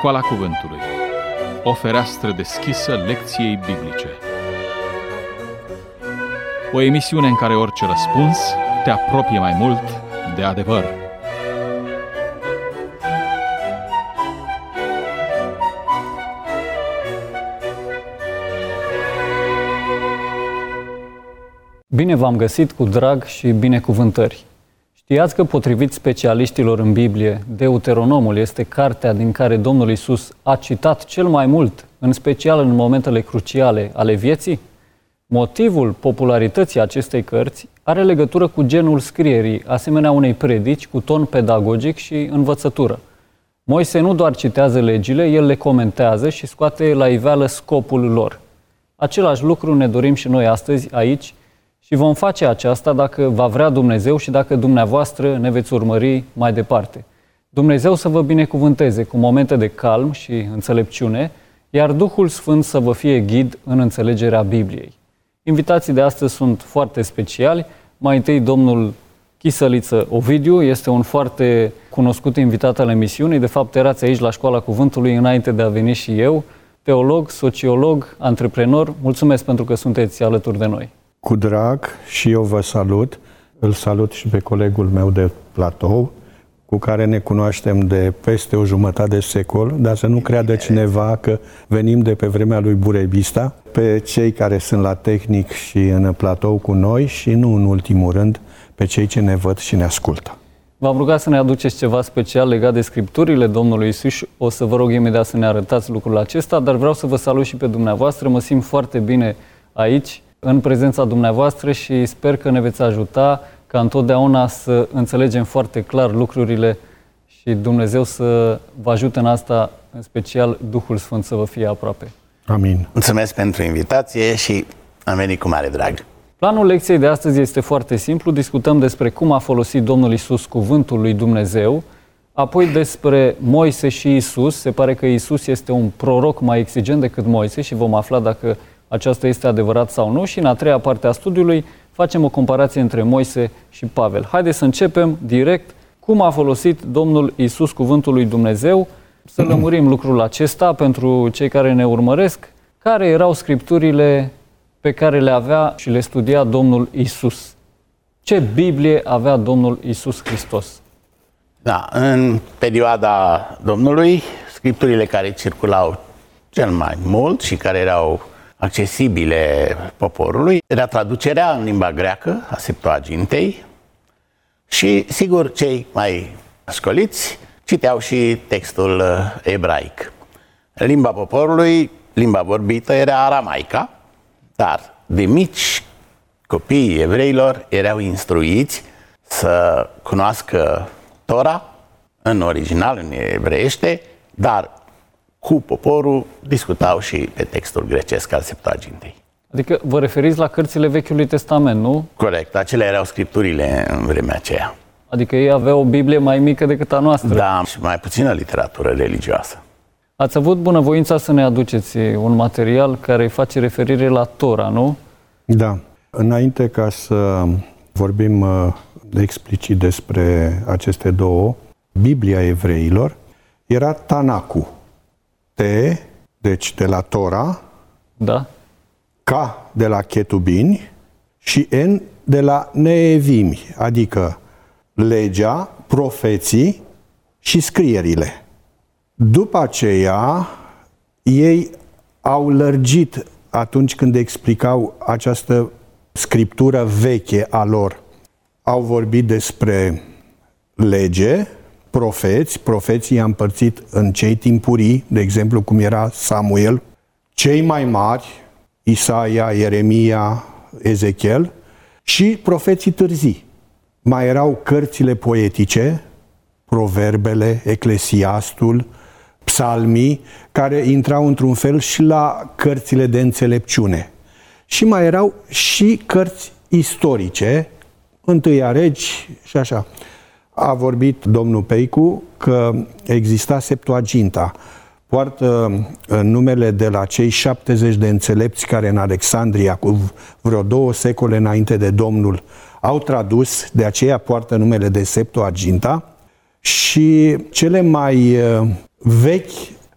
Școala Cuvântului, o fereastră deschisă lecției biblice. O emisiune în care orice răspuns te apropie mai mult de adevăr. Bine v-am găsit cu drag și binecuvântări. Știați că, potrivit specialiștilor în Biblie, Deuteronomul este cartea din care Domnul Iisus a citat cel mai mult, în special în momentele cruciale ale vieții? Motivul popularității acestei cărți are legătură cu genul scrierii, asemenea unei predici cu ton pedagogic și învățătură. Moise nu doar citează legile, el le comentează și scoate la iveală scopul lor. Același lucru ne dorim și noi astăzi aici, și vom face aceasta dacă va vrea Dumnezeu și dacă dumneavoastră ne veți urmări mai departe. Dumnezeu să vă binecuvânteze cu momente de calm și înțelepciune, iar Duhul Sfânt să vă fie ghid în înțelegerea Bibliei. Invitații de astăzi sunt foarte speciali. Mai întâi, domnul Chisăliță Ovidiu este un foarte cunoscut invitat al emisiunii. De fapt, erați aici la Școala Cuvântului înainte de a veni și eu. Teolog, sociolog, antreprenor. Mulțumesc pentru că sunteți alături de noi. Cu drag și eu vă salut. Îl salut și pe colegul meu de platou, cu care ne cunoaștem de peste o jumătate de secol, dar să nu creadă cineva că venim de pe vremea lui Burebista, pe cei care sunt la tehnic și în platou cu noi și nu în ultimul rând pe cei ce ne văd și ne ascultă. V-am rugat să ne aduceți ceva special legat de Scripturile Domnului Iisus. O să vă rog imediat să ne arătați lucrul acesta, dar vreau să vă salut și pe dumneavoastră. Mă simt foarte bine aici, în prezența dumneavoastră, și sper că ne veți ajuta ca întotdeauna să înțelegem foarte clar lucrurile și Dumnezeu să vă ajute în asta, în special Duhul Sfânt să vă fie aproape. Amin. Mulțumesc pentru invitație și am venit cu mare drag. Planul lecției de astăzi este foarte simplu. Discutăm despre cum a folosit Domnul Iisus cuvântul lui Dumnezeu, apoi despre Moise și Iisus. Se pare că Iisus este un proroc mai exigent decât Moise și vom afla dacă aceasta este adevărat sau nu. Și în a treia parte a studiului facem o comparație între Moise și Pavel. Haideți să începem direct cum a folosit Domnul Iisus cuvântul lui Dumnezeu. Să lămurim lucrul acesta pentru cei care ne urmăresc. Care erau scripturile pe care le avea și le studia Domnul Iisus? Ce Biblie avea Domnul Iisus Hristos? Da, în perioada Domnului, scripturile care circulau cel mai mult și care erau accesibile poporului era traducerea în limba greacă a Septuagintei și, sigur, cei mai școliți citeau și textul ebraic. Limba poporului, limba vorbită, era aramaica, dar de mici copiii evreilor erau instruiți să cunoască Tora în original, în evreiește, dar cu poporul discutau și pe textul grecesc al Septuagintei. Adică vă referiți la cărțile Vechiului Testament, nu? Corect, acelea erau scripturile în vremea aceea. Adică ei aveau o Biblie mai mică decât a noastră. Da, și mai puțină literatură religioasă. Ați avut bunăvoința să ne aduceți un material care face referire la Tora, nu? Da. Înainte ca să vorbim explicit despre aceste două, Biblia evreilor era Tanacu. T, deci de la Tora, da. K de la Chetubini și N de la Neevimi, adică legea, profeții și scrierile. După aceea, ei au lărgit atunci când explicau această scriptură veche a lor. Au vorbit despre lege, profeții i-a împărțit în cei timpurii, de exemplu cum era Samuel, cei mai mari, Isaia, Ieremia, Ezechiel, și profeții târzii. Mai erau cărțile poetice, Proverbele, Eclesiastul, Psalmii, care intrau într-un fel și la cărțile de înțelepciune. Și mai erau și cărți istorice, Întâia Regi și așa. A vorbit domnul Peicu că exista Septuaginta. Poartă numele de la cei 70 de înțelepți care în Alexandria, cu vreo 2 secole înainte de Domnul, au tradus, de aceea poartă numele de Septuaginta. Și cele mai vechi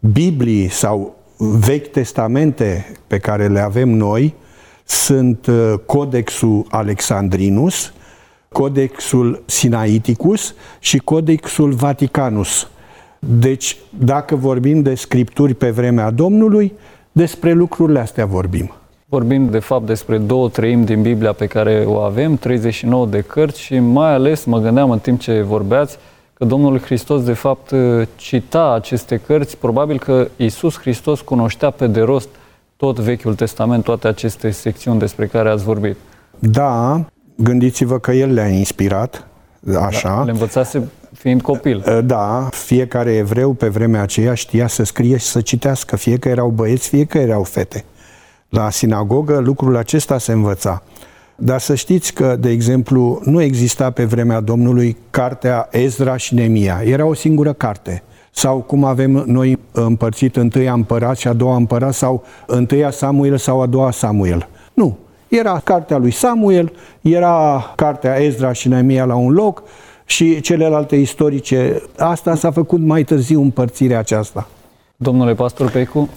Biblii sau Vechi Testamente pe care le avem noi sunt Codexul Alexandrinus, Codexul Sinaiticus și Codexul Vaticanus. Deci, dacă vorbim de scripturi pe vremea Domnului, despre lucrurile astea vorbim. Vorbim, de fapt, despre 2/3 din Biblia pe care o avem, 39 de cărți și mai ales mă gândeam în timp ce vorbeați că Domnul Hristos, de fapt, cita aceste cărți. Probabil că Iisus Hristos cunoștea pe de rost tot Vechiul Testament, toate aceste secțiuni despre care ați vorbit. Da, gândiți-vă că El le-a inspirat, așa. Da, le învățase fiind copil. Da, fiecare evreu pe vremea aceea știa să scrie și să citească, fie că erau băieți, fie că erau fete. La sinagogă lucrul acesta se învăța. Dar să știți că, de exemplu, nu exista pe vremea Domnului cartea Ezra și Neemia. Era o singură carte. Sau cum avem noi împărțit întâia împărat și a doua împărat, sau întâia Samuel sau a doua Samuel. Nu. Era cartea lui Samuel, era cartea Ezra și Neemia la un loc și celelalte istorice. Asta s-a făcut mai târziu, împărțirea aceasta. Domnule pastor Peicu,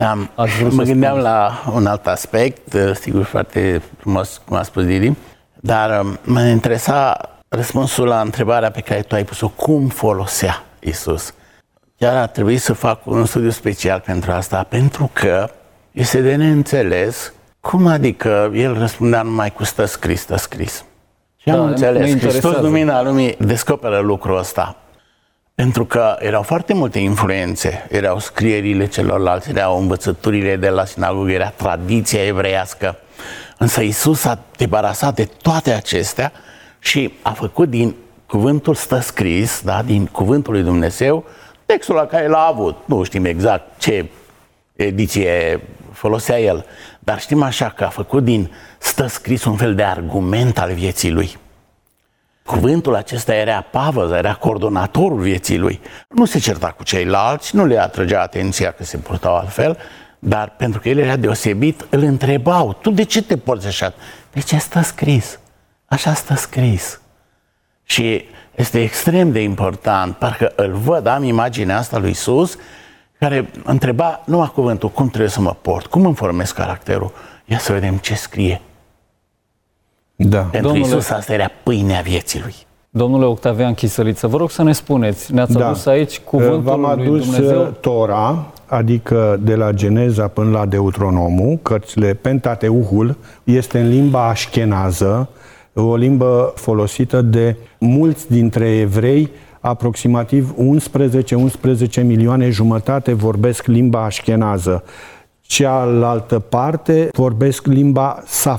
mă gândeam la un alt aspect, sigur foarte frumos, cum a spus Didi, dar mă interesa răspunsul la întrebarea pe care tu ai pus-o, cum folosea Iisus. Chiar ar trebui să fac un studiu special pentru asta, pentru că este de neînțeles cum adică el răspundea numai cu stă scris. Și am înțeles, Hristos, lumina lumii, descoperă lucrul ăsta. Pentru că erau foarte multe influențe, erau scrierile celorlalți, erau învățăturile de la sinagogă, era tradiția evreiască. Însă Iisus s-a debarasat de toate acestea și a făcut din cuvântul stă scris, da, din cuvântul lui Dumnezeu, textul la care l-a avut. Nu știm exact ce ediție folosea el, dar știm așa că a făcut din stă scris un fel de argument al vieții lui. Cuvântul acesta era pavăza, era coordonatorul vieții lui. Nu se certa cu ceilalți, nu le atrăgea atenția că se purtau altfel, dar pentru că el era deosebit, îl întrebau, tu de ce te porți așa? De ce stă scris? Așa stă scris. Și este extrem de important, parcă îl văd, am imaginea asta lui Iisus, care întreba numai cuvântul, cum trebuie să mă port, cum îmi formez caracterul, ia să vedem ce scrie. Da. Pentru Iisus asta era pâinea vieții lui. Domnule Octavian Chisăliță, vă rog să ne spuneți, ne-ați adus aici cuvântul lui Dumnezeu? V-am adus Tora, adică de la Geneza până la Deuteronomul, cărțile Pentateuhul, este în limba așkenază, o limbă folosită de mulți dintre evrei, aproximativ 11 milioane jumătate vorbesc limba așkenază. Cealaltă parte vorbesc limba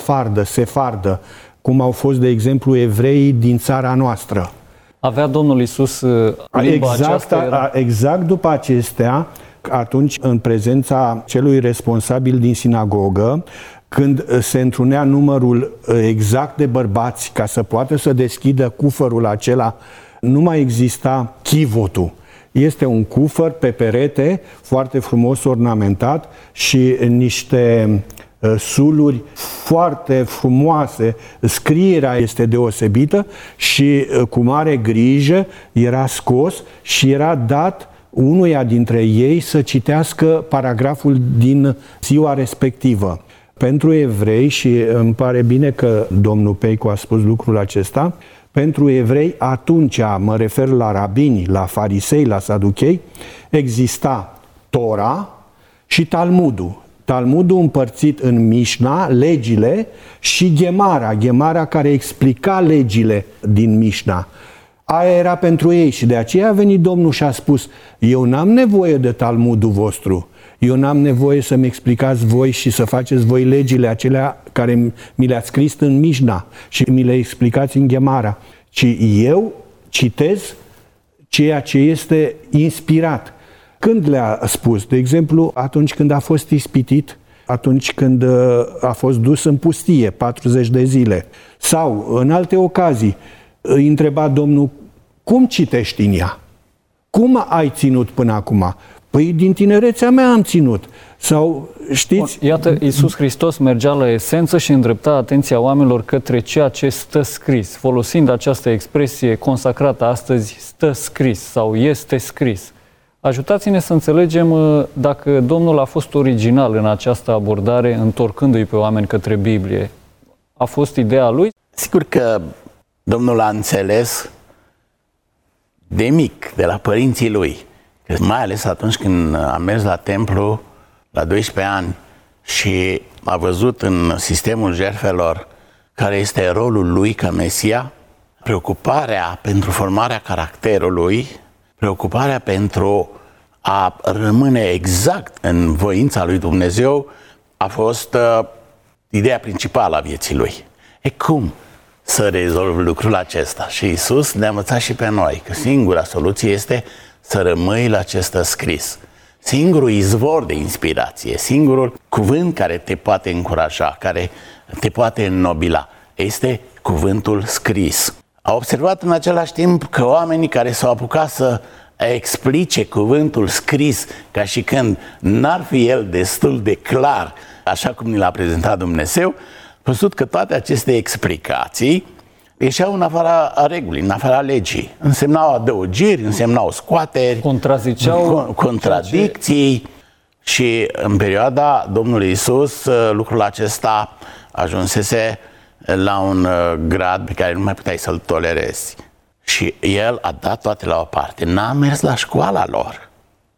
sefardă, cum au fost, de exemplu, evreii din țara noastră. Avea Domnul Iisus limba aceasta? Exact după acestea, atunci, în prezența celui responsabil din sinagogă, când se întrunea numărul exact de bărbați ca să poată să deschidă cufărul acela, nu mai exista chivotul. Este un cufăr pe perete, foarte frumos ornamentat și niște suluri foarte frumoase. Scrierea este deosebită și cu mare grijă era scos și era dat unuia dintre ei să citească paragraful din ziua respectivă. Pentru evrei, și îmi pare bine că domnul Peicu a spus lucrul acesta, pentru evrei atunci, mă refer la rabini, la farisei, la saduchei, exista Tora și Talmudul. Talmudul împărțit în Mișna, legile, și Gemara care explica legile din Mișna. Aia era pentru ei și de aceea a venit Domnul și a spus: eu n-am nevoie de Talmudul vostru, eu n-am nevoie să-mi explicați voi și să faceți voi legile acelea care mi le-ați scris în Mișna și mi le explicați în Gemara, ci eu citez ceea ce este inspirat. Când le-a spus? De exemplu, atunci când a fost ispitit, atunci când a fost dus în pustie 40 de zile, sau în alte ocazii, îi întreba Domnul: cum citești în ea? Cum ai ținut până acum? Păi din tinerețea mea am ținut. Sau, știți? Iată, Iisus Hristos mergea la esență și îndrepta atenția oamenilor către ceea ce stă scris, folosind această expresie consacrată astăzi, stă scris sau este scris. Ajutați-ne să înțelegem dacă Domnul a fost original în această abordare, întorcându-i pe oameni către Biblie. A fost ideea lui? Sigur că Domnul a înțeles de mic, de la părinții lui, că mai ales atunci când a mers la templu la 12 ani și a văzut în sistemul jertfelor care este rolul lui ca Mesia, preocuparea pentru formarea caracterului, preocuparea pentru a rămâne exact în voința lui Dumnezeu a fost ideea principală a vieții lui. Cum să rezolv lucrul acesta? Și Iisus ne-a învățat și pe noi că singura soluție este să rămâi la ce stă scris. Singurul izvor de inspirație, singurul cuvânt care te poate încuraja, care te poate înnobila, este cuvântul scris. A observat în același timp că oamenii care s-au apucat să explice cuvântul scris ca și când n-ar fi el destul de clar, așa cum ni l-a prezentat Dumnezeu, a văzut că toate aceste explicații ieșeau în afara regulii, în afara legii. Însemnau adăugiri, însemnau scoateri, contraziceau contradicții și în perioada Domnului Iisus lucrul acesta ajunsese la un grad pe care nu mai puteai să-l tolerezi. Și el a dat toate la o parte. N-a mers la școala lor.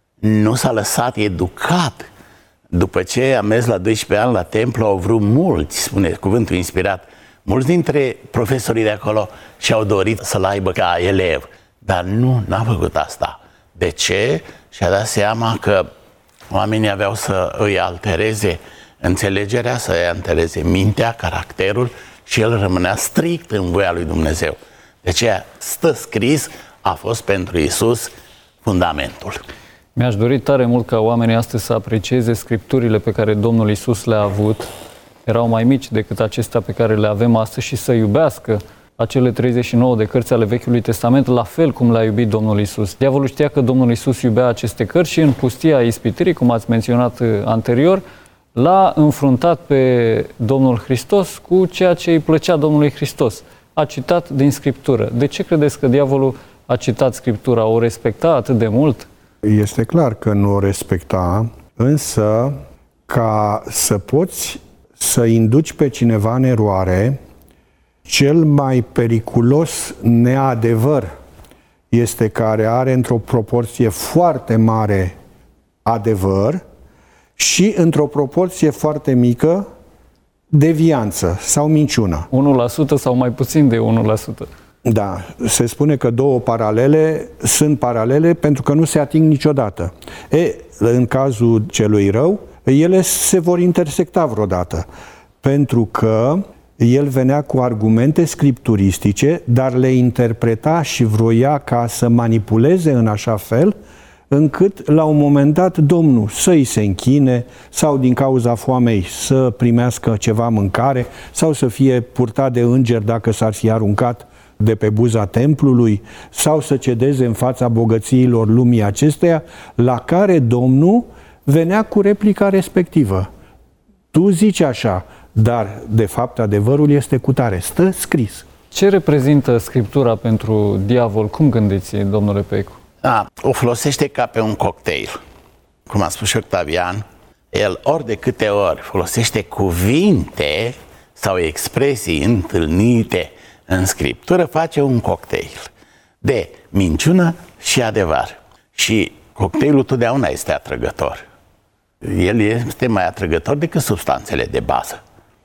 Nu s-a lăsat educat. După ce a mers la 12 ani la templu, au vrut mulți, spune cuvântul inspirat, mulți dintre profesorii de acolo și-au dorit să-l aibă ca elev. Dar n-a făcut asta. De ce? Și-a dat seama că oamenii aveau să îi altereze înțelegerea, să îi altereze mintea, caracterul și el rămânea strict în voia lui Dumnezeu. De aceea, stă scris, a fost pentru Iisus fundamentul. Mi-aș dori tare mult ca oamenii astăzi să aprecieze scripturile pe care Domnul Iisus le-a avut. Erau mai mici decât acestea pe care le avem astăzi și să iubească acele 39 de cărți ale Vechiului Testament, la fel cum le-a iubit Domnul Iisus. Diavolul știa că Domnul Iisus iubea aceste cărți și în pustia ispitirii, cum ați menționat anterior, l-a înfruntat pe Domnul Hristos cu ceea ce îi plăcea Domnului Hristos. A citat din Scriptură. De ce credeți că diavolul a citat Scriptura? O respecta atât de mult? Este clar că nu o respecta, însă ca să poți să induci pe cineva în eroare, cel mai periculos neadevăr este care are într-o proporție foarte mare adevăr și într-o proporție foarte mică devianță sau minciună. 1% sau mai puțin de 1%. Da, se spune că două paralele sunt paralele pentru că nu se ating niciodată. În cazul celui rău, ele se vor intersecta vreodată, pentru că el venea cu argumente scripturistice, dar le interpreta și vroia ca să manipuleze în așa fel încât la un moment dat Domnul să-i se închine sau din cauza foamei să primească ceva mâncare sau să fie purtat de înger dacă s-ar fi aruncat de pe buza templului sau să cedeze în fața bogățiilor lumii acesteia, la care Domnul venea cu replica respectivă. Tu zici așa, dar de fapt adevărul este cutare. Stă scris. Ce reprezintă Scriptura pentru diavol? Cum gândiți, domnule Peicu? O folosește ca pe un cocktail. Cum a spus și Octavian, el ori de câte ori folosește cuvinte sau expresii întâlnite în Scriptură, face un cocktail de minciună și adevăr. Și cocktailul totdeauna este atrăgător. El este mai atrăgător decât substanțele de bază.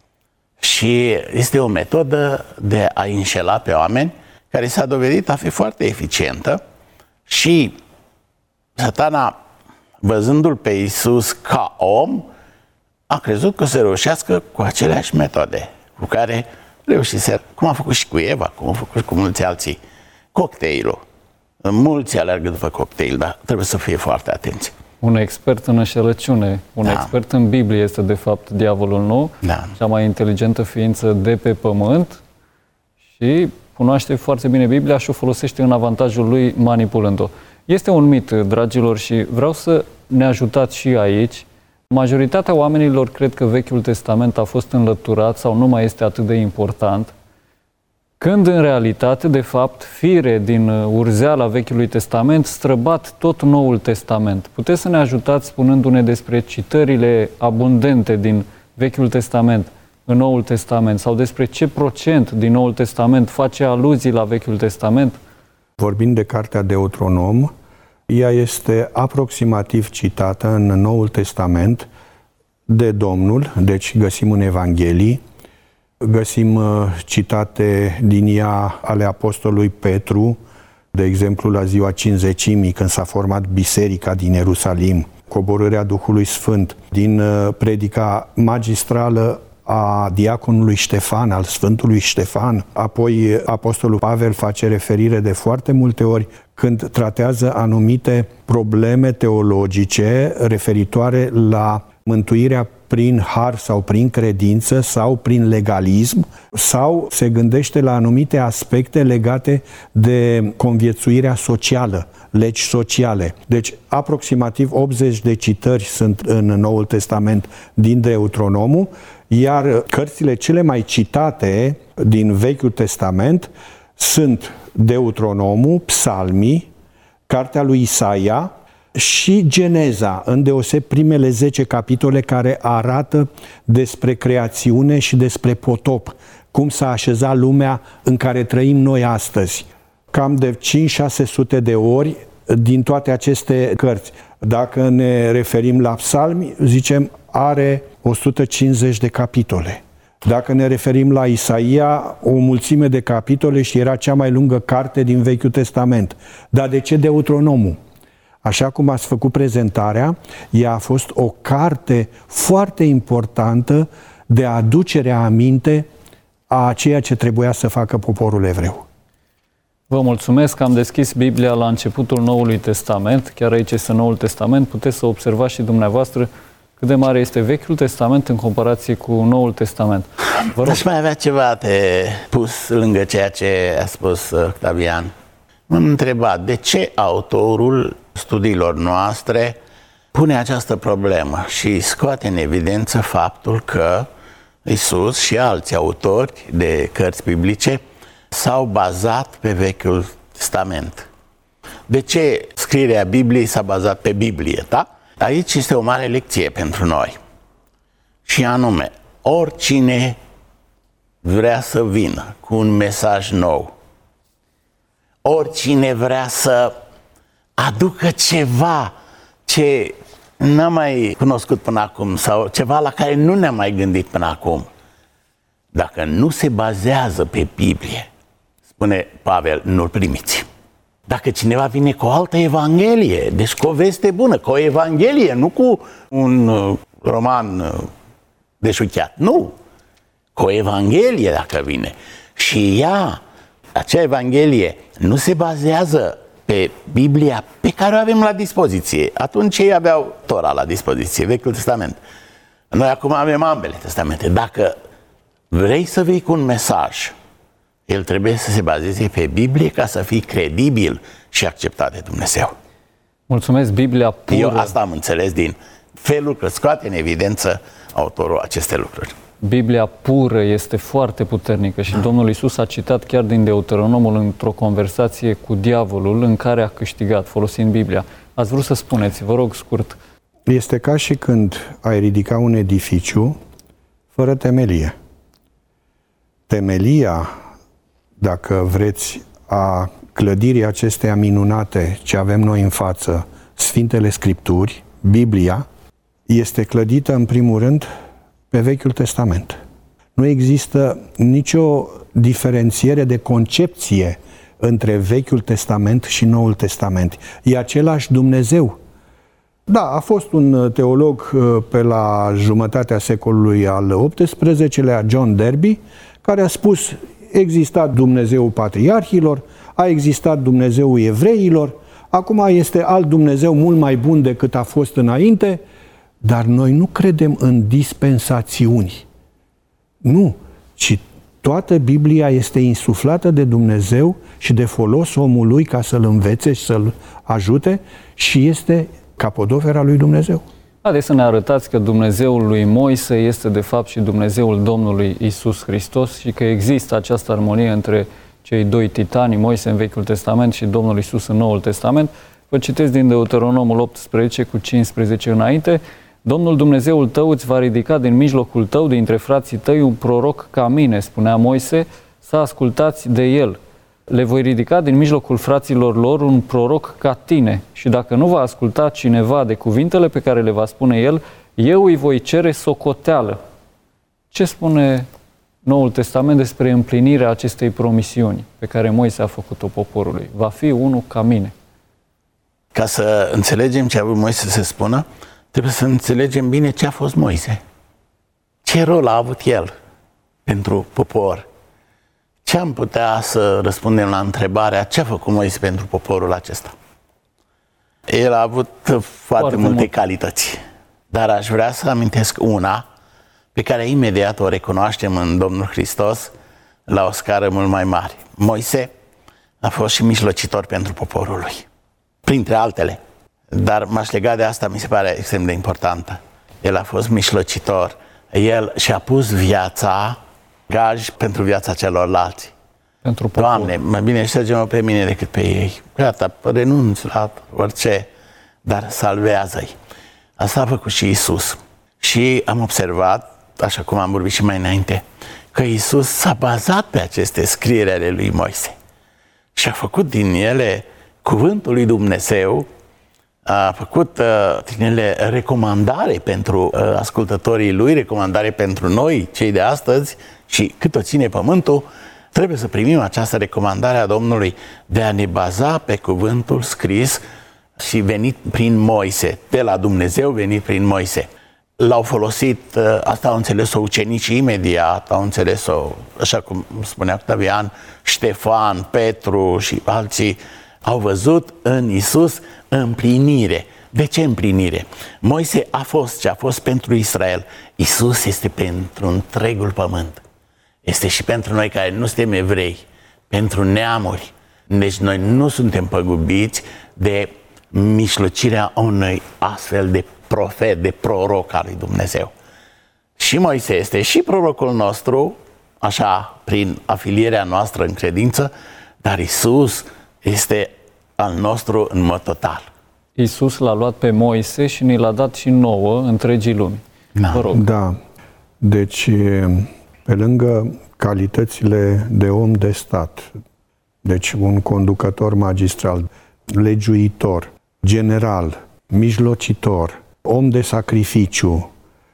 Și este o metodă de a înșela pe oameni care s-a dovedit a fi foarte eficientă și Satana, văzându-l pe Iisus ca om, a crezut că o să reușească cu aceleași metode cu care reușise, cum a făcut și cu Eva, cum a făcut și cu mulți alții. Cocktailul. Mulți alergă după cocktail, dar trebuie să fie foarte atenți. Un expert în înșelăciune, un expert în Biblie este de fapt diavolul, nu? Da. Cea mai inteligentă ființă de pe pământ și cunoaște foarte bine Biblia și o folosește în avantajul lui manipulând-o. Este un mit, dragilor, și vreau să ne ajutați și aici. Majoritatea oamenilor cred că Vechiul Testament a fost înlăturat sau nu mai este atât de important. Când în realitate, de fapt, fire din urzeala Vechiului Testament străbat tot Noul Testament. Puteți să ne ajutați spunându-ne despre citările abundente din Vechiul Testament în Noul Testament sau despre ce procent din Noul Testament face aluzii la Vechiul Testament? Vorbind de cartea Deuteronom, ea este aproximativ citată în Noul Testament de Domnul, deci găsim în Evanghelii, găsim citate din ea ale apostolului Petru, de exemplu la ziua Cincizecimii, când s-a format biserica din Ierusalim, coborârea Duhului Sfânt, din predica magistrală a diaconului Ștefan, al Sfântului Ștefan. Apoi apostolul Pavel face referire de foarte multe ori când tratează anumite probleme teologice referitoare la mântuirea prin har sau prin credință sau prin legalism, sau se gândește la anumite aspecte legate de conviețuirea socială, legi sociale. Deci aproximativ 80 de citări sunt în Noul Testament din Deuteronomul, iar cărțile cele mai citate din Vechiul Testament sunt Deuteronomul, Psalmii, Cartea lui Isaia și Geneza, îndeoseb primele 10 capitole care arată despre creațiune și despre potop, cum s-a așezat lumea în care trăim noi astăzi. Cam de 5-600 de ori din toate aceste cărți. Dacă ne referim la Psalmi, zicem, are 150 de capitole. Dacă ne referim la Isaia, o mulțime de capitole și era cea mai lungă carte din Vechiul Testament. Dar de ce Deuteronomul? Așa cum ați făcut prezentarea, ea a fost o carte foarte importantă de aducere aminte a ceea ce trebuia să facă poporul evreu. Vă mulțumesc că am deschis Biblia la începutul Noului Testament. Chiar aici este Noul Testament. Puteți să observați și dumneavoastră cât de mare este Vechiul Testament în comparație cu Noul Testament. Aș mai avea ceva de pus lângă ceea ce a spus Octavian. M-am întrebat de ce autorul studiilor noastre pune această problemă și scoate în evidență faptul că Iisus și alți autori de cărți biblice s-au bazat pe Vechiul Testament. De ce scrierea Bibliei s-a bazat pe Biblie, da? Aici este o mare lecție pentru noi. Și anume, oricine vrea să vină cu un mesaj nou, oricine vrea să aducă ceva ce n-am mai cunoscut până acum sau ceva la care nu ne-am mai gândit până acum, dacă nu se bazează pe Biblie, spune Pavel, nu-l primiți. Dacă cineva vine cu o altă evanghelie, deci cu o veste bună, cu o evanghelie, nu cu un roman deșuchiat, nu, cu o evanghelie dacă vine și ea, acea evanghelie, nu se bazează pe Biblia pe care o avem la dispoziție. Atunci ei aveau Tora la dispoziție, Vechiul Testament. Noi acum avem ambele testamente. Dacă vrei să vii cu un mesaj, el trebuie să se bazeze pe Biblie ca să fii credibil și acceptat de Dumnezeu. Mulțumesc, Biblia pură. Eu asta am înțeles din felul că scoate în evidență autorul aceste lucruri. Biblia pură este foarte puternică și Domnul Iisus a citat chiar din Deuteronomul într-o conversație cu diavolul în care a câștigat folosind Biblia. Ați vrut să spuneți, vă rog scurt. Este ca și când ai ridica un edificiu fără temelie. Temelia, dacă vreți, a clădirii acesteia minunate ce avem noi în față, Sfintele Scripturi, Biblia, este clădită în primul rând pe Vechiul Testament. Nu există nicio diferențiere de concepție între Vechiul Testament și Noul Testament. E același Dumnezeu. Da, a fost un teolog pe la jumătatea secolului al XVIII-lea, John Derby, care a spus: exista Dumnezeul patriarhilor, a existat Dumnezeul evreilor, acum este alt Dumnezeu mult mai bun decât a fost înainte, dar noi nu credem în dispensațiuni. Nu, ci toată Biblia este insuflată de Dumnezeu și de folos omului ca să-l învețe și să-l ajute și este capodopera lui Dumnezeu. Haideți să ne arătați că Dumnezeul lui Moise este de fapt și Dumnezeul Domnului Iisus Hristos și că există această armonie între cei doi titani, Moise în Vechiul Testament și Domnul Iisus în Noul Testament. Vă citesc din Deuteronomul 18 cu 15 înainte. Domnul Dumnezeul tău îți va ridica din mijlocul tău, dintre frații tăi, un proroc ca mine, spunea Moise, să ascultați de el. Le voi ridica din mijlocul fraților lor un proroc ca tine și dacă nu va asculta cineva de cuvintele pe care le va spune el, eu îi voi cere socoteală. Ce spune Noul Testament despre împlinirea acestei promisiuni pe care Moise a făcut-o poporului? Va fi unul ca mine. Ca să înțelegem ce a vrut Moise să spună, trebuie să înțelegem bine ce a fost Moise. Ce rol a avut el pentru popor? Ce am putea să răspundem la întrebarea ce a făcut Moise pentru poporul acesta? El a avut foarte multe calități, dar aș vrea să amintesc una pe care imediat o recunoaștem în Domnul Hristos la o scară mult mai mare. Moise a fost și mijlocitor pentru poporul lui, printre altele. Dar m-aș lega de asta, mi se pare extrem de importantă. El a fost mijlocitor. El și-a pus viața gaj pentru viața celorlalți. Pentru popor. Doamne, mai bine șterge-mă pe mine decât pe ei. Gata, renunț la orice, dar salvează-i. Asta a făcut și Iisus. Și am observat, așa cum am vorbit și mai înainte, că Iisus s-a bazat pe aceste scrieri ale lui Moise și a făcut din ele cuvântul lui Dumnezeu, a făcut din ele recomandare pentru ascultătorii lui, recomandare pentru noi, cei de astăzi, și cât o ține pământul, trebuie să primim această recomandare a Domnului de a ne baza pe cuvântul scris și venit prin Moise, de la Dumnezeu venit prin Moise. L-au folosit, asta au înțeles-o ucenicii imediat, au înțeles-o, așa cum spunea Octavian, Ștefan, Petru și alții, au văzut în Iisus împlinire. De ce împlinire? Moise a fost ce a fost pentru Israel. Iisus este pentru întregul pământ. Este și pentru noi care nu suntem evrei, pentru neamuri. Deci noi nu suntem păgubiți de mijlocirea unui astfel de profet, de proroc al lui Dumnezeu. Și Moise este și prorocul nostru, așa, prin afilierea noastră în credință, dar Iisus este al nostru în mod total. Iisus l-a luat pe Moise și ni l-a dat și nouă, întregii lumi. Da. Vă rog. Da. Deci, pe lângă calitățile de om de stat, deci un conducător magistral, legiuitor, general, mijlocitor, om de sacrificiu,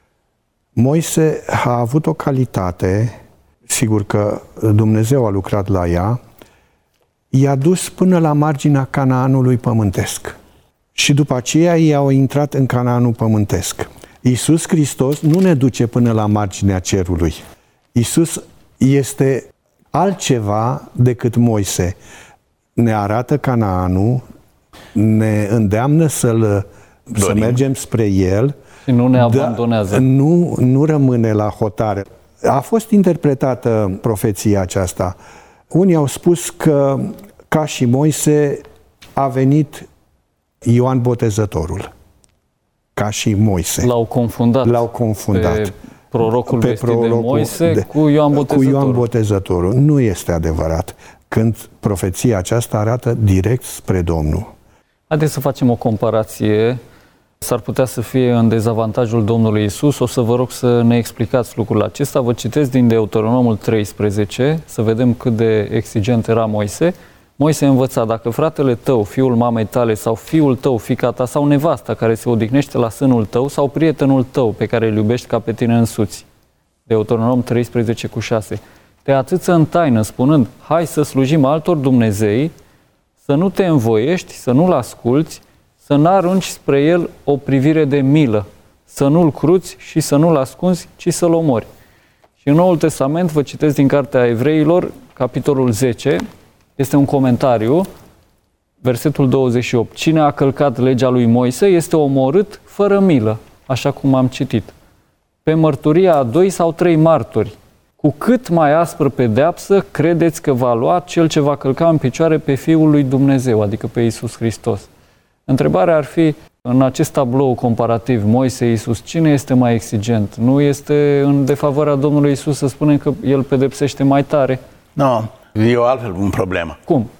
Moise a avut o calitate, sigur că Dumnezeu a lucrat la ea, i-a dus până la marginea Canaanului pământesc. Și după aceea ei au intrat în Canaanul pământesc. Iisus Hristos nu ne duce până la marginea cerului. Iisus este altceva decât Moise. Ne arată Canaanul, ne îndeamnă să mergem spre el. Și nu ne abandonează. Nu rămâne la hotare. A fost interpretată profeția aceasta. Unii au spus că, ca și Moise, a venit Ioan Botezătorul. Ca și Moise. L-au confundat. Pe prorocul vestit de Moise cu Ioan Botezătorul. Cu Ioan Botezătorul. Nu este adevărat. Când profeția aceasta arată direct spre Domnul. Haideți să facem o comparație. S-ar putea să fie în dezavantajul Domnului Iisus. O să vă rog să ne explicați lucrul acesta. Vă citesc din Deuteronomul 13, să vedem cât de exigent era Moise. Moise învăța: dacă fratele tău, fiul mamei tale, sau fiul tău, fiica ta, sau nevasta care se odihnește la sânul tău, sau prietenul tău pe care îl iubești ca pe tine însuți. Deuteronom 13:6. Te atâță în taină, spunând: hai să slujim altor Dumnezei, să nu te învoiești, să nu-l asculți, să n-arunci spre el o privire de milă, să nu-l cruți și să nu-l ascunzi, ci să-l omori. Și în Noul Testament, vă citesc din Cartea Evreilor, capitolul 10, este un comentariu, versetul 28. Cine a călcat legea lui Moise este omorât fără milă, așa cum am citit. Pe mărturia a 2 sau 3 martori, cu cât mai aspră pedeapsă credeți că va lua cel ce va călca în picioare pe Fiul lui Dumnezeu, adică pe Iisus Hristos. Întrebarea ar fi, În acest tablou comparativ, Moise-Iisus, cine este mai exigent? Nu este în defavoarea Domnului Iisus să spunem că El pedepsește mai tare? Nu, e o altfel un problemă. Cum?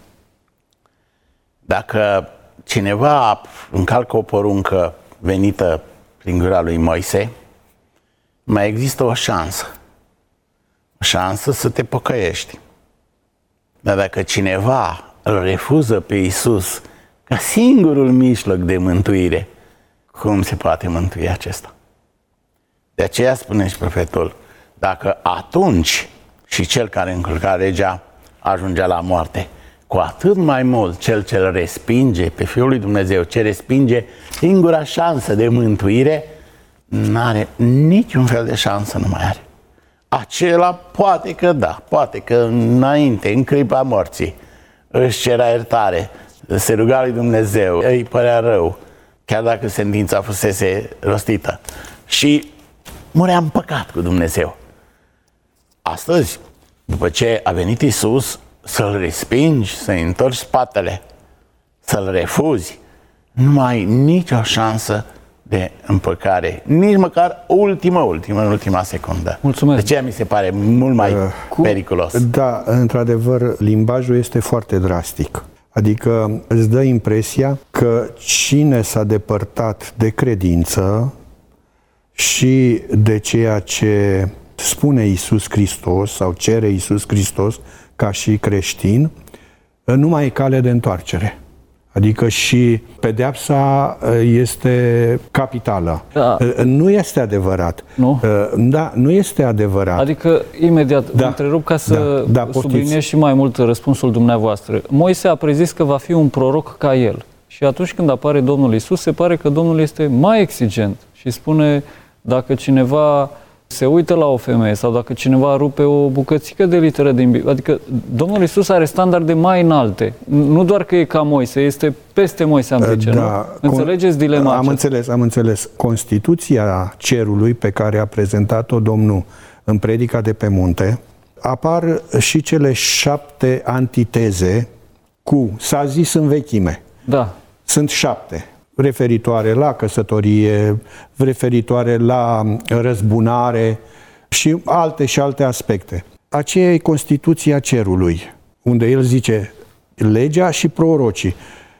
Dacă cineva încalcă o poruncă venită prin gura lui Moise, mai există o șansă. O șansă să te pocăiești. Dar dacă cineva îl refuză pe Iisus ca singurul mijloc de mântuire, cum se poate mântui acesta? De aceea spune și profetul, dacă atunci și cel care încălca legea ajungea la moarte, cu atât mai mult cel ce îl respinge pe Fiul lui Dumnezeu, ce respinge singura șansă de mântuire, n-are niciun fel de șansă, nu mai are. Acela poate că da, poate că înainte, în clipa morții, își cerea iertare, se ruga lui Dumnezeu, îi părea rău, chiar dacă sentința fusese rostită. Și murea în păcat cu Dumnezeu. Astăzi, după ce a venit Iisus, să-L respingi, să-i întorci spatele, să-L refuzi, nu mai ai nicio șansă de împăcare, nici măcar în ultima secundă. Mulțumesc. De aceea mi se pare mult mai periculos. Da, într-adevăr, limbajul este foarte drastic. Adică îți dă impresia că cine s-a depărtat de credință și de ceea ce spune Iisus Hristos sau cere Iisus Hristos ca și creștin, nu mai e cale de întoarcere. Adică și pedeapsa este capitală. Da. Nu este adevărat. Nu? Da, nu este adevărat. Adică, imediat, vă întrerup ca să subliniez și mai mult răspunsul dumneavoastră. Moise a prezis că va fi un proroc ca el. Și atunci când apare Domnul Iisus, se pare că Domnul este mai exigent și spune, dacă cineva se uită la o femeie sau dacă cineva rupe o bucățică de literă din Biblie, adică Domnul Iisus are standarde mai înalte. Nu doar că e ca Moise, este peste Moise, am zice, nu? Înțelegeți dilema aceasta? Am înțeles. Constituția cerului pe care a prezentat-o Domnul în Predica de pe munte, apar și cele 7 antiteze cu, s-a zis în vechime. Da. Sunt 7. Referitoare la căsătorie, referitoare la răzbunare și alte aspecte. Aceea e Constituția cerului, unde el zice legea și prorocii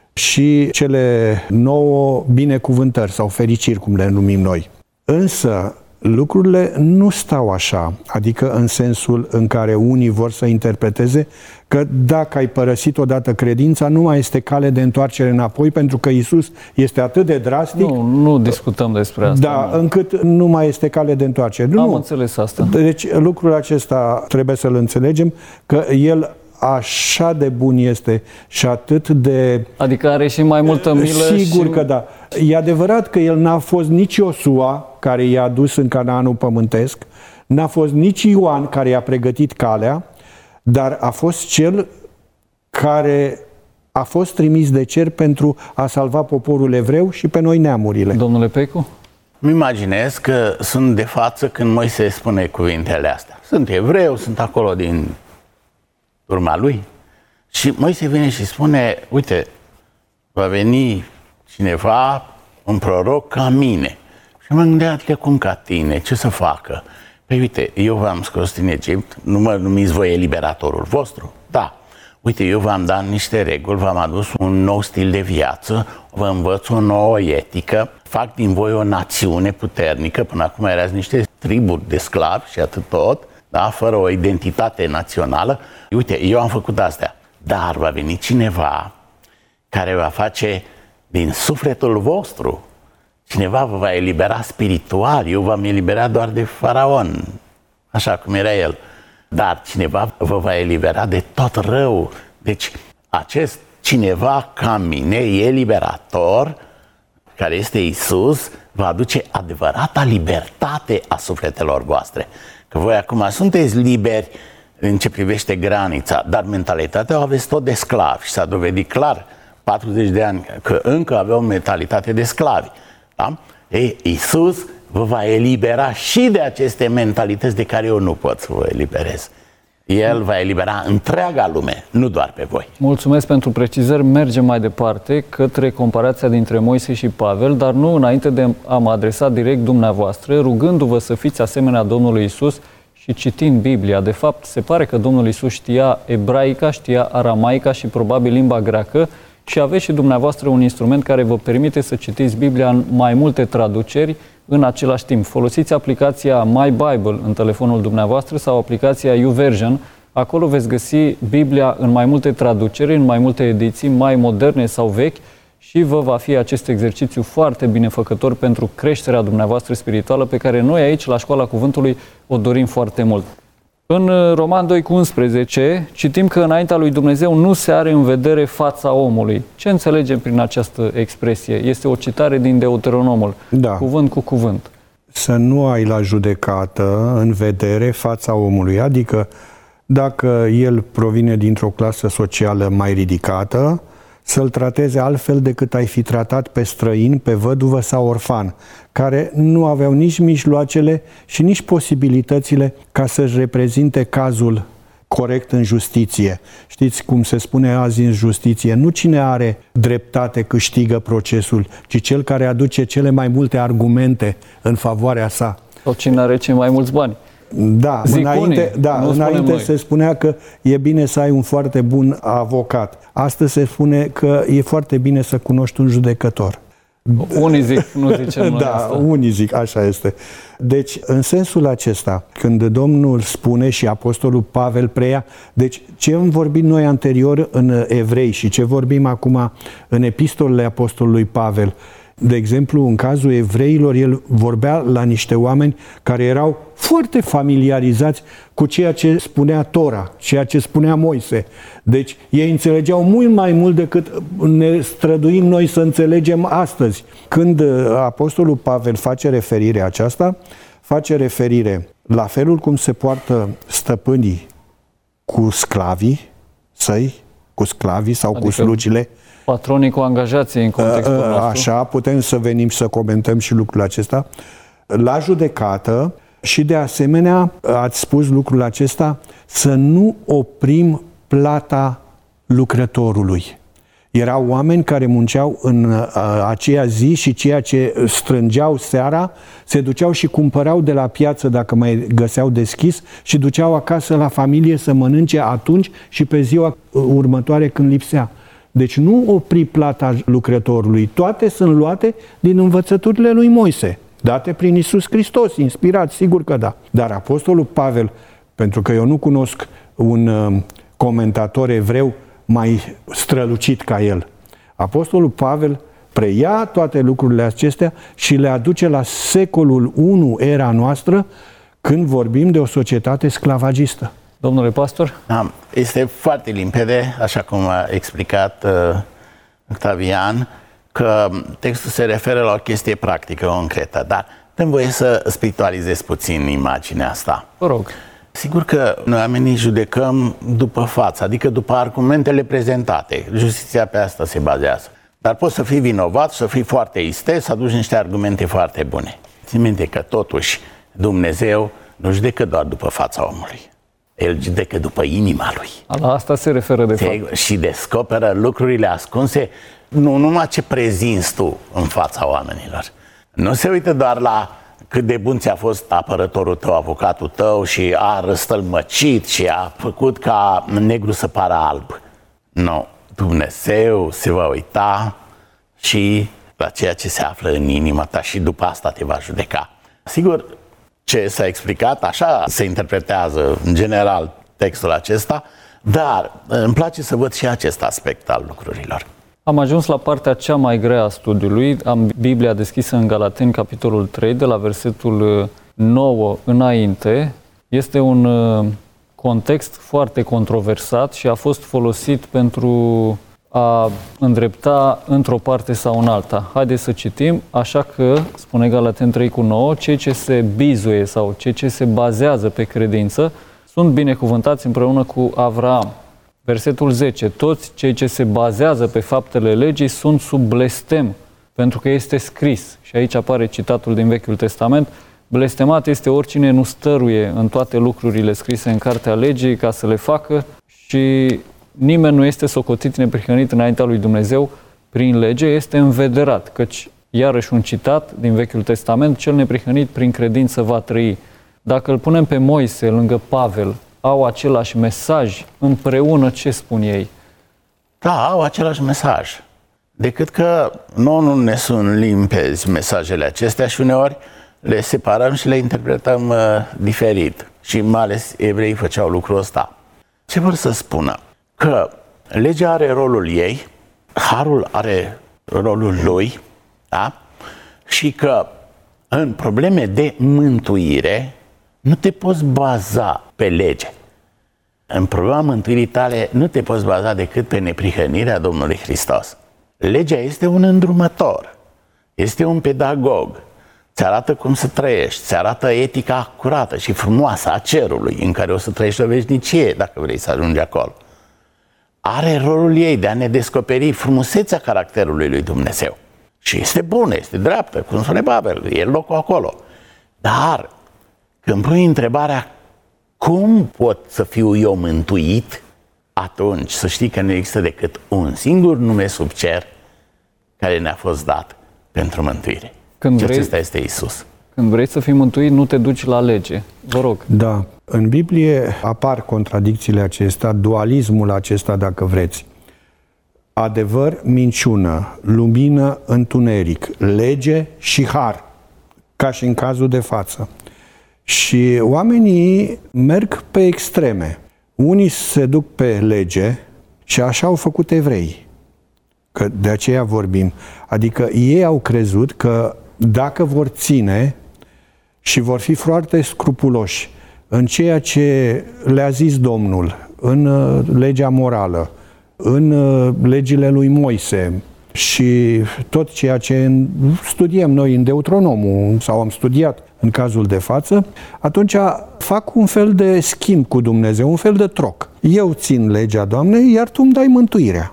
și cele 9 binecuvântări sau fericiri, cum le numim noi. Însă lucrurile nu stau așa, adică în sensul în care unii vor să interpreteze că dacă ai părăsit odată credința, nu mai este cale de întoarcere înapoi, pentru că Iisus este atât de drastic. Nu discutăm despre asta. Da, încât nu mai este cale de întoarcere. Am înțeles asta. Deci lucrul acesta trebuie să-l înțelegem, că El așa de bun este și atât de... Adică are și mai multă milă. Sigur că da. E adevărat că El n-a fost nici Iosua, care i-a dus în Canaanul pământesc, n-a fost nici Ioan, care i-a pregătit calea, dar a fost Cel care a fost trimis de cer pentru a salva poporul evreu și pe noi neamurile. Domnule Pecu? Îmi imaginez că sunt de față când Moise spune cuvintele astea. Sunt evreu, sunt acolo din urma lui. Și Moise vine și spune, uite, va veni cineva, un proroc ca mine. Și mă gândeam, adică cum ca tine, ce să facă? Păi uite, eu v-am scos din Egipt, nu mă numiți voi eliberatorul vostru? Da. Uite, eu v-am dat niște reguli, v-am adus un nou stil de viață, vă învăț o nouă etică, fac din voi o națiune puternică, până acum erați niște triburi de sclavi și atât tot, da, fără o identitate națională. Uite, eu am făcut astea, dar va veni cineva care va face din sufletul vostru. Cineva vă va elibera spiritual, eu v-am eliberat doar de faraon, așa cum era el. Dar cineva vă va elibera de tot rău. Deci acest cineva ca mine, eliberator, care este Iisus, va aduce adevărata libertate a sufletelor voastre. Că voi acum sunteți liberi în ce privește granița, dar mentalitatea o aveți tot de sclavi și s-a dovedit clar 40 de ani că încă avea o mentalitate de sclavi. Da? Ei, Iisus vă va elibera și de aceste mentalități de care eu nu pot să vă eliberez. El va elibera întreaga lume, nu doar pe voi. Mulțumesc pentru precizări. Mergem mai departe către comparația dintre Moise și Pavel, dar nu înainte de a mă adresa direct dumneavoastră, rugându-vă să fiți asemenea Domnului Isus și citind Biblia. De fapt, se pare că Domnul Isus știa ebraica, știa aramaica și probabil limba greacă și aveți și dumneavoastră un instrument care vă permite să citiți Biblia în mai multe traduceri în același timp. Folosiți aplicația My Bible în telefonul dumneavoastră sau aplicația YouVersion. Acolo veți găsi Biblia în mai multe traduceri, în mai multe ediții, mai moderne sau vechi și vă va fi acest exercițiu foarte binefăcător pentru creșterea dumneavoastră spirituală pe care noi aici, la Școala Cuvântului, o dorim foarte mult. În Roman 2,11 citim că înaintea lui Dumnezeu nu se are în vedere fața omului. Ce înțelegem prin această expresie? Este o citare din Deuteronomul, cuvânt cu cuvânt. Să nu ai la judecată în vedere fața omului, adică dacă el provine dintr-o clasă socială mai ridicată, să-l trateze altfel decât ai fi tratat pe străin, pe văduvă sau orfan, care nu aveau nici mijloacele și nici posibilitățile ca să-și reprezinte cazul corect în justiție. Știți cum se spune azi în justiție? Nu cine are dreptate câștigă procesul, ci cel care aduce cele mai multe argumente în favoarea sa. Sau cine are cei mai mulți bani. Da, înainte se spunea că e bine să ai un foarte bun avocat. Astăzi se spune că e foarte bine să cunoști un judecător. Unii zic, nu zicem noi da, asta. Unii zic, așa este. Deci, în sensul acesta, când Domnul spune și Apostolul Pavel preia, deci ce am vorbit noi anterior în Evrei și ce vorbim acum în epistolele Apostolului Pavel, de exemplu, în cazul evreilor, el vorbea la niște oameni care erau foarte familiarizați cu ceea ce spunea Tora, ceea ce spunea Moise. Deci, ei înțelegeau mult mai mult decât ne străduim noi să înțelegem astăzi. Când Apostolul Pavel face referire aceasta, face referire la felul cum se poartă stăpânii cu sclavii săi, cu sclavii sau cu slugile. Patronii cu angajații în contextul nostru. Așa, putem să venim și să comentăm și lucrul acesta. La judecată și de asemenea, ați spus lucrul acesta, să nu oprim plata lucrătorului. Erau oameni care munceau în aceea zi și ceea ce strângeau seara, se duceau și cumpărau de la piață dacă mai găseau deschis și duceau acasă la familie să mănânce atunci și pe ziua următoare când lipsea. Deci nu opri plata lucrătorului. Toate sunt luate din învățăturile lui Moise, date prin Iisus Hristos, inspirat, sigur că da. Dar Apostolul Pavel, pentru că eu nu cunosc un comentator evreu mai strălucit ca el, Apostolul Pavel preia toate lucrurile acestea și le aduce la secolul I, era noastră, când vorbim de o societate sclavagistă. Domnule pastor? Da, este foarte limpede, așa cum a explicat Octavian, că textul se referă la o chestie practică, concretă, dar dăm voie să spiritualizez puțin imaginea asta. Vă rog. Sigur că noi oamenii judecăm după față, adică după argumentele prezentate. Justiția pe asta se bazează. Dar poți să fii vinovat, să fii foarte isteț, să aduci niște argumente foarte bune. Țin minte că totuși Dumnezeu nu judecă doar după fața omului. El judecă după inima lui. La asta se referă de fapt. Și descoperă lucrurile ascunse, nu numai ce prezinți tu în fața oamenilor. Nu se uită doar la cât de bun ți-a fost apărătorul tău, avocatul tău și a răstălmăcit și a făcut ca negru să pară alb. Nu, Dumnezeu se va uita și la ceea ce se află în inima ta și după asta te va judeca. Sigur, ce s-a explicat, așa se interpretează în general textul acesta, dar îmi place să văd și acest aspect al lucrurilor. Am ajuns la partea cea mai grea a studiului. Am Biblia deschisă în Galateni, capitolul 3, de la versetul 9 înainte. Este un context foarte controversat și a fost folosit pentru a îndrepta într-o parte sau în alta. Haideți să citim, așa că, spune Galateni 3:9, cei ce se bizuie sau cei ce se bazează pe credință sunt binecuvântați împreună cu Avraam. Versetul 10, toți cei ce se bazează pe faptele legii sunt sub blestem, pentru că este scris, și aici apare citatul din Vechiul Testament, Blestemat este oricine nu stăruie în toate lucrurile scrise în cartea legii ca să le facă și nimeni nu este socotit neprihănit înaintea lui Dumnezeu prin lege, este învederat, căci, iarăși un citat din Vechiul Testament, cel neprihănit prin credință va trăi. Dacă îl punem pe Moise lângă Pavel, au același mesaj împreună, ce spun ei? Da, au același mesaj. Decât că nu ne sunt limpezi mesajele acestea și uneori le separăm și le interpretăm diferit. Și mai ales evreii făceau lucrul ăsta. Ce vor să spună? Că legea are rolul ei, harul are rolul lui, da? Și că în probleme de mântuire nu te poți baza pe lege. În problema mântuirii tale nu te poți baza decât pe neprihănirea Domnului Hristos. Legea este un îndrumător, este un pedagog, ți arată cum să trăiești, ți arată etica curată și frumoasă a cerului în care o să trăiești o veșnicie dacă vrei să ajungi acolo. Are rolul ei de a ne descoperi frumusețea caracterului lui Dumnezeu. Și este bună, este dreaptă, cum spune Pavel, e locul acolo. Dar când pui întrebarea cum pot să fiu eu mântuit, atunci să știi că nu există decât un singur nume sub cer care ne-a fost dat pentru mântuire. Și acesta este Iisus. Când vrei să fii mântuit, nu te duci la lege. Vă rog. Da. În Biblie apar contradicțiile acestea, dualismul acesta, dacă vreți. Adevăr, minciună, lumină, întuneric, lege și har, ca și în cazul de față. Și oamenii merg pe extreme. Unii se duc pe lege și așa au făcut evreii. Că de aceea vorbim. Adică ei au crezut că dacă vor ține și vor fi foarte scrupuloși în ceea ce le-a zis Domnul, în legea morală, în legile lui Moise și tot ceea ce studiem noi în Deuteronomul sau am studiat în cazul de față, atunci fac un fel de schimb cu Dumnezeu, un fel de troc. Eu țin legea Doamnei, iar tu îmi dai mântuirea.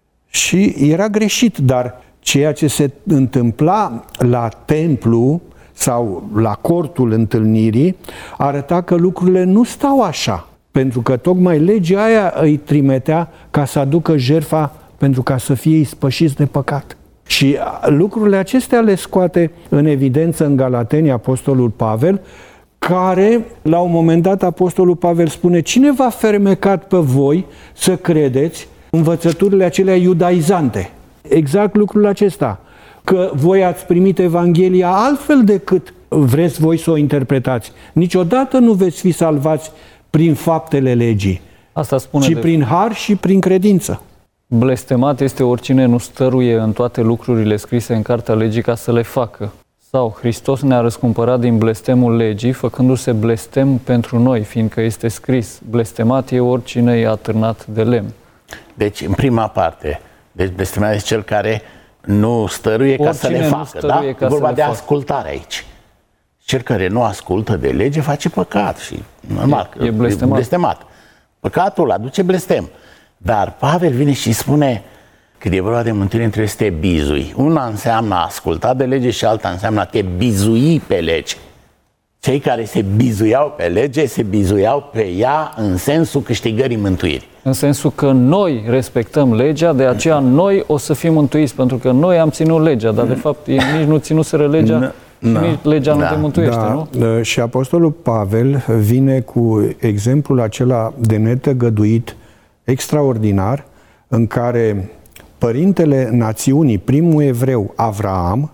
Și era greșit, dar ceea ce se întâmpla la templu sau la cortul întâlnirii arăta că lucrurile nu stau așa. Pentru că tocmai legea aia îi trimitea ca să aducă jertfa pentru ca să fie ispășiți de păcat. Și lucrurile acestea le scoate în evidență în Galateni apostolul Pavel, care, la un moment dat, apostolul Pavel spune: cine v-a fermecat pe voi să credeți învățăturile acelea iudaizante? Exact lucrul acesta, că voi ați primit Evanghelia altfel decât vreți voi să o interpretați. Niciodată nu veți fi salvați prin faptele legii, asta spune ci prin har și prin credință. Blestemat este oricine nu stăruie în toate lucrurile scrise în cartea legii ca să le facă. Sau Hristos ne-a răscumpărat din blestemul legii, făcându-se blestem pentru noi, fiindcă este scris: blestemat e oricine e atârnat de lemn. Deci, în prima parte, blestemat este cel care nu stăruie ca să le facă, da? E vorba de ascultare aici. Cel care nu ascultă de lege face păcat și normal e blestemat. Păcatul aduce blestem. Dar Pavel vine și spune că e vorba de mântuire, trebuie să te bizui. Una înseamnă a asculta de lege și alta înseamnă a te bizui pe lege. Cei care se bizuiau pe lege, se bizuiau pe ea în sensul câștigării mântuirii. În sensul că noi respectăm legea, de aceea noi o să fim mântuiți, pentru că noi am ținut legea, dar de fapt ei nici nu ținuseră legea. Nici legea nu te mântuiește, nu? Și apostolul Pavel vine cu exemplul acela de netăgăduit extraordinar, în care părintele națiunii, primul evreu, Avraam,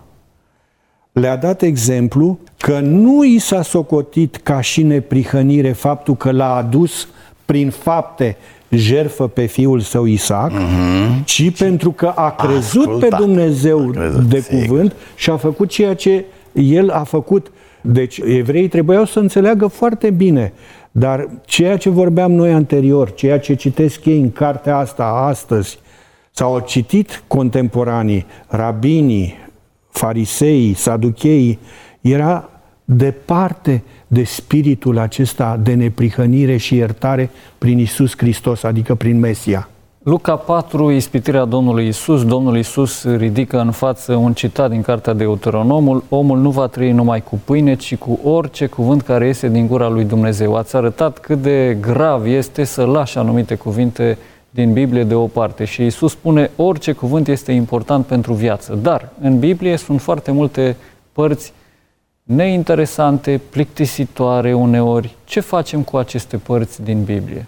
le-a dat exemplu că nu i s-a socotit ca și neprihănire faptul că l-a adus prin fapte jertfă pe fiul său Isaac, ci pentru că a crezut pe Dumnezeu de cuvânt și a făcut ceea ce el a făcut. Deci evreii trebuiau să înțeleagă foarte bine, dar ceea ce vorbeam noi anterior, ceea ce citesc ei în cartea asta astăzi, sau au citit contemporanii, rabinii, fariseii, saducheii, era departe de spiritul acesta de neprihănire și iertare prin Iisus Hristos, adică prin Mesia. Luca 4, ispitirea Domnului Isus. Domnul Isus ridică în față un citat din cartea Deuteronomul: omul nu va trăi numai cu pâine, ci cu orice cuvânt care iese din gura lui Dumnezeu. Ați arătat cât de grav este să lași anumite cuvinte din Biblie deoparte. Și Isus spune: orice cuvânt este important pentru viață. Dar în Biblie sunt foarte multe părți neinteresante, plictisitoare uneori. Ce facem cu aceste părți din Biblie?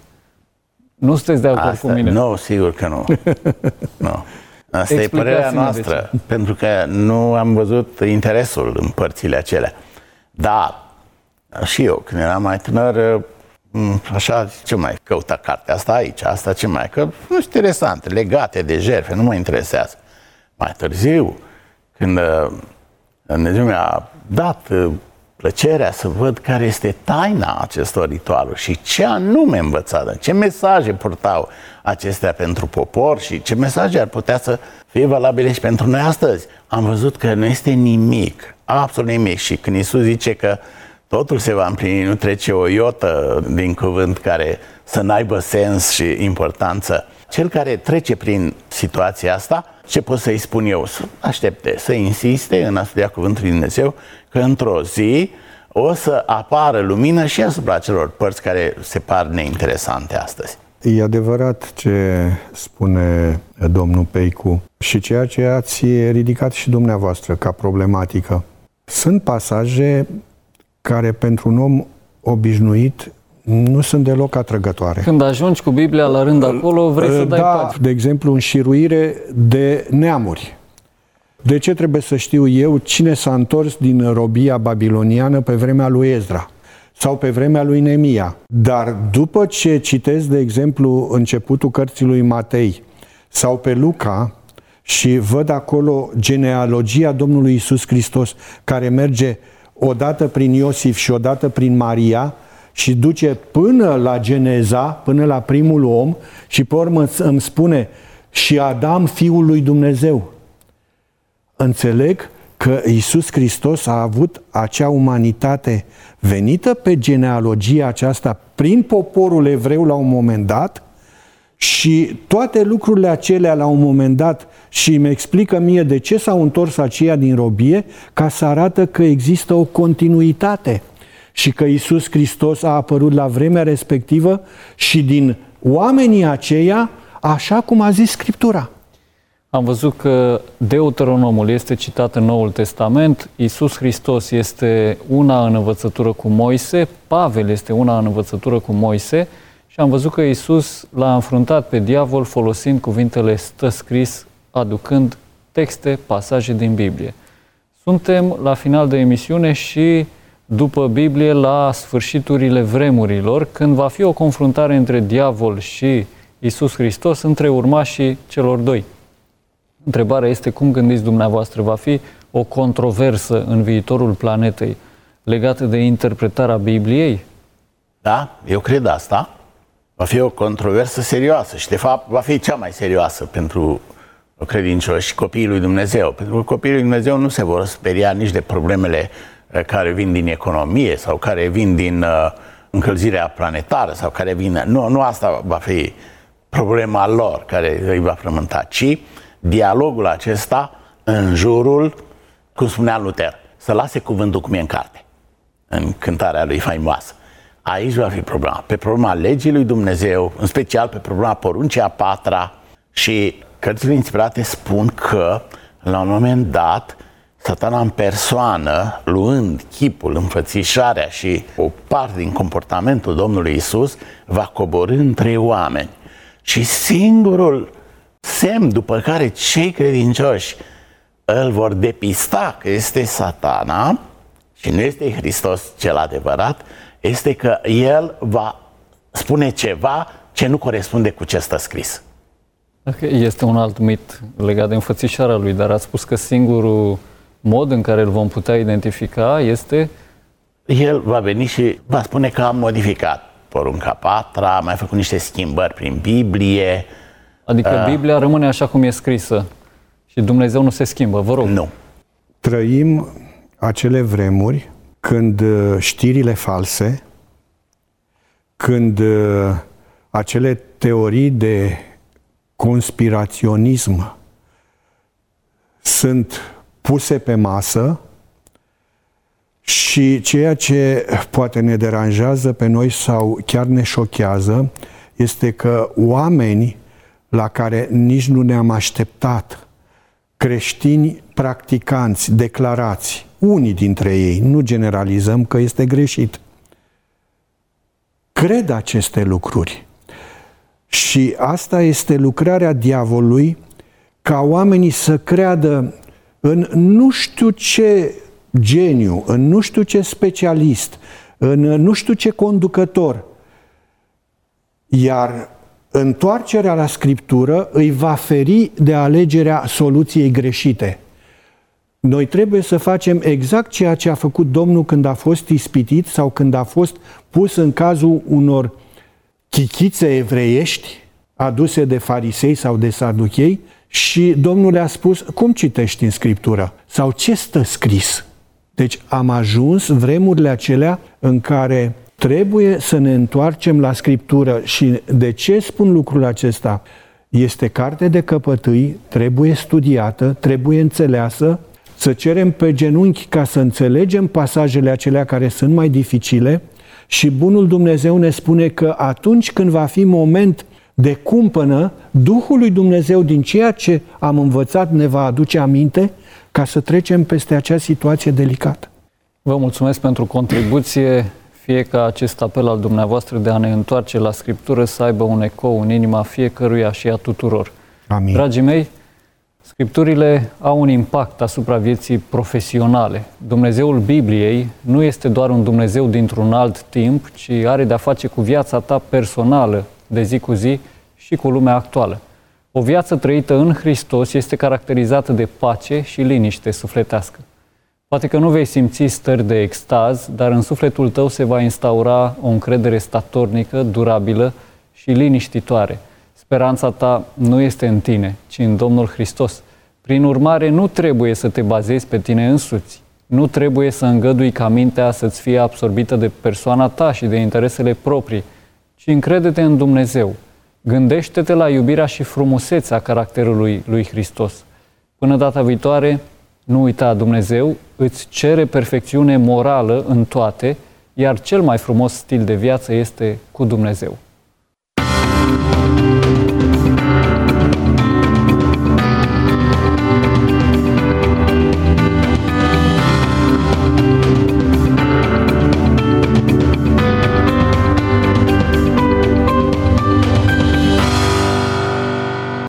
Nu sunteți de acord cu mine? Nu, sigur că nu. Nu. Asta e părerea noastră, pentru că nu am văzut interesul în părțile acelea. Dar și eu, când eram mai tânăr, așa, ce mai căuta cartea asta aici, asta ce mai, că nu sunt interesante, legate de jertfe, nu mă interesează. Mai târziu, când Dumnezeu mi-a dat plăcerea să văd care este taina acestor ritualuri și ce anume învățată, ce mesaje purtau acestea pentru popor și ce mesaje ar putea să fie valabile și pentru noi astăzi. Am văzut că nu este nimic, absolut nimic. Și când Iisus zice că totul se va împlini, nu trece o iotă din cuvânt care să n-aibă sens și importanță. Cel care trece prin situația asta, ce pot să-i spun eu? Să aștepte, să insiste în a studia cuvântul lui Dumnezeu, că într-o zi o să apară lumină și asupra celor părți care se par neinteresante astăzi. E adevărat ce spune domnul Peicu și ceea ce ați ridicat și dumneavoastră ca problematică. Sunt pasaje care pentru un om obișnuit nu sunt deloc atrăgătoare. Când ajungi cu Biblia la rând acolo, vrei să dai pace. De exemplu, înșiruire de neamuri. De ce trebuie să știu eu cine s-a întors din robia babiloniană pe vremea lui Ezra sau pe vremea lui Neemia? Dar după ce citesc, de exemplu, începutul cărții lui Matei sau pe Luca și văd acolo genealogia Domnului Iisus Hristos, care merge odată prin Iosif și odată prin Maria și duce până la Geneza, până la primul om, și pe urmă îmi spune și Adam, fiul lui Dumnezeu. Înțeleg că Iisus Hristos a avut acea umanitate venită pe genealogia aceasta prin poporul evreu la un moment dat și toate lucrurile acelea la un moment dat, și îmi explică mie de ce s-au întors aceia din robie, ca să arată că există o continuitate și că Iisus Hristos a apărut la vremea respectivă și din oamenii aceia, așa cum a zis Scriptura. Am văzut că Deuteronomul este citat în Noul Testament, Iisus Hristos este una în învățătură cu Moise, Pavel este una în învățătură cu Moise și am văzut că Iisus l-a înfruntat pe diavol folosind cuvintele stă scris, aducând texte, pasaje din Biblie. Suntem la final de emisiune și după Biblie la sfârșiturile vremurilor, când va fi o confruntare între diavol și Iisus Hristos, între urmașii celor doi. Întrebarea este: cum gândiți dumneavoastră? Va fi o controversă în viitorul planetei legată de interpretarea Bibliei? Da, eu cred asta. Va fi o controversă serioasă și, de fapt, va fi cea mai serioasă pentru credincioși și copiii lui Dumnezeu. Pentru că copiii lui Dumnezeu nu se vor speria nici de problemele care vin din economie sau care vin din încălzirea planetară sau care vin... Nu asta va fi problema lor care îi va frământa, ci dialogul acesta în jurul, cum spunea Luther, să lase cuvântul cum e în carte, în cântarea lui faimoasă. Aici va fi problema. Pe problema legii lui Dumnezeu, în special pe problema poruncii a patra, și cărțile inspirate spun că, la un moment dat, Satana în persoană, luând chipul, înfățișarea și o parte din comportamentul Domnului Isus, va coborî între oameni. Și singurul semn după care cei credincioși îl vor depista că este Satana și nu este Hristos cel adevărat, este că el va spune ceva ce nu corespunde cu ce stă scris. Este un alt mit legat de înfățișarea lui, dar ați spus că singurul mod în care îl vom putea identifica este... El va veni și va spune că a modificat porunca patra, a mai făcut niște schimbări prin Biblie. Adică Biblia rămâne așa cum e scrisă și Dumnezeu nu se schimbă, vă rog. Nu. Trăim acele vremuri când știrile false, când acele teorii de conspiraționism sunt puse pe masă și ceea ce poate ne deranjează pe noi sau chiar ne șochează este că oameni la care nici nu ne-am așteptat, creștini practicanți, declarați, unii dintre ei, nu generalizăm că este greșit, cred aceste lucruri. Și asta este lucrarea diavolului, ca oamenii să creadă în nu știu ce geniu, în nu știu ce specialist, în nu știu ce conducător. Iar întoarcerea la Scriptură îi va feri de alegerea soluției greșite. Noi trebuie să facem exact ceea ce a făcut Domnul când a fost ispitit sau când a fost pus în cazul unor chichițe evreiești aduse de farisei sau de saduchei și Domnul le-a spus: cum citești în Scriptură? Sau ce stă scris? Deci am ajuns vremurile acelea în care trebuie să ne întoarcem la Scriptură. Și de ce spun lucrul acesta? Este carte de căpătâi, trebuie studiată, trebuie înțeleasă, să cerem pe genunchi ca să înțelegem pasajele acelea care sunt mai dificile și bunul Dumnezeu ne spune că atunci când va fi moment de cumpănă, Duhul lui Dumnezeu din ceea ce am învățat ne va aduce aminte ca să trecem peste acea situație delicată. Vă mulțumesc pentru contribuție, fie ca acest apel al dumneavoastră de a ne întoarce la Scriptură să aibă un ecou în inima fiecăruia și a tuturor. Amin. Dragii mei, Scripturile au un impact asupra vieții profesionale. Dumnezeul Bibliei nu este doar un Dumnezeu dintr-un alt timp, ci are de-a face cu viața ta personală, de zi cu zi și cu lumea actuală. O viață trăită în Hristos este caracterizată de pace și liniște sufletească. Poate că nu vei simți stări de extaz, dar în sufletul tău se va instaura o încredere statornică, durabilă și liniștitoare. Speranța ta nu este în tine, ci în Domnul Hristos. Prin urmare, nu trebuie să te bazezi pe tine însuți. Nu trebuie să îngădui ca mintea să-ți fie absorbită de persoana ta și de interesele proprii, ci încrede-te în Dumnezeu. Gândește-te la iubirea și frumusețea caracterului lui Hristos. Până data viitoare, nu uita, Dumnezeu îți cere perfecțiune morală în toate, iar cel mai frumos stil de viață este cu Dumnezeu.